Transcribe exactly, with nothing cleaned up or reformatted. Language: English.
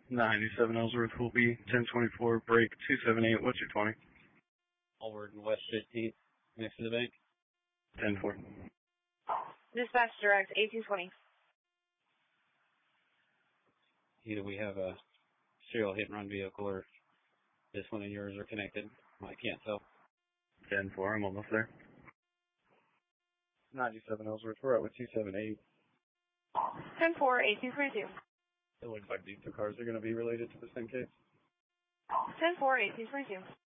ninety-seven Ellsworth will be ten twenty-four, break two seven eight. What's your twenty? Allward and West fifteenth, next to the bank. ten four. Dispatch direct, eighteen twenty. Either we have a serial hit and run vehicle or this one and yours are connected. I can't tell. ten four, I'm almost there. ninety-seven Ellsworth, we're out with two seven eight. ten four, eighteen twenty-two. It looks like these two cars are going to be related to the same case. ten four, eighteen twenty-two.